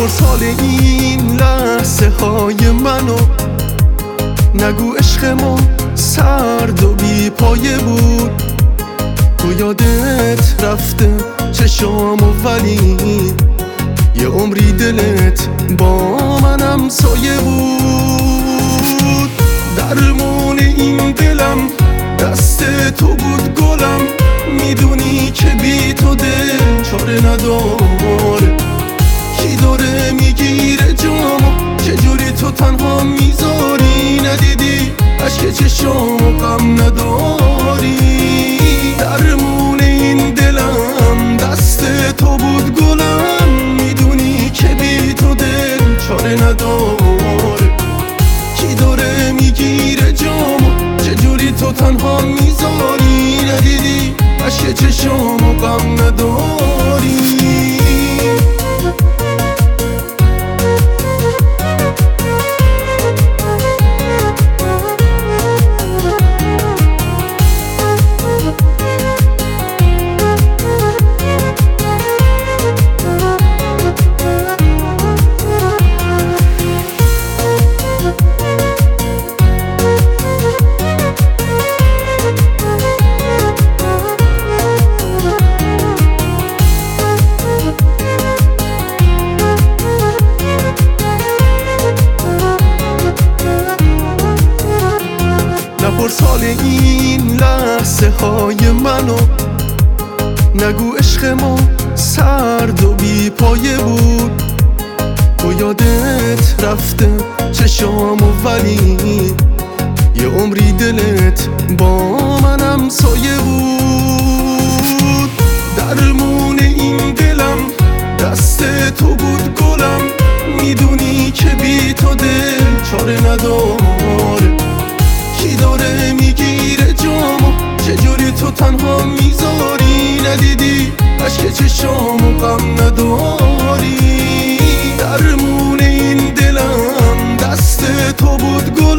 نپرس حال این لحظه های منو، نگو عشق ما سرد و بی پایه بود. تو یادت رفته چشامو ولی یه عمری دلت با منم سایه بود. درمون این دلم دست تو بود گلم، میدونی که بی تو دل چاره نداره. کی داره میگیره جامو، چجوری تو تنها میذاری؟ ندیدی عشق چشامو غم نداری؟ درمون این دلم دست تو بود گلم، میدونی که بی تو دل چاره نداره. کی داره میگیره جامو، چجوری تو تنها میذاری؟ ندیدی عشق چشامو غم نداری؟ نپرس حال این لحظه های منو، نگو عشق ما سرد و بی پایه بود. تو یادت رفته چشامو ولی یه عمری دلت با منم سایه بود. درمون این دلم دست تو بود گلم، میدونی که بی تو دل چاره نداره. کی داره میگیره جامو، چجوری تو تنها میذاری؟ ندیدی عشق چشامو غم نداری؟ درمون این دلم دست تو بود گل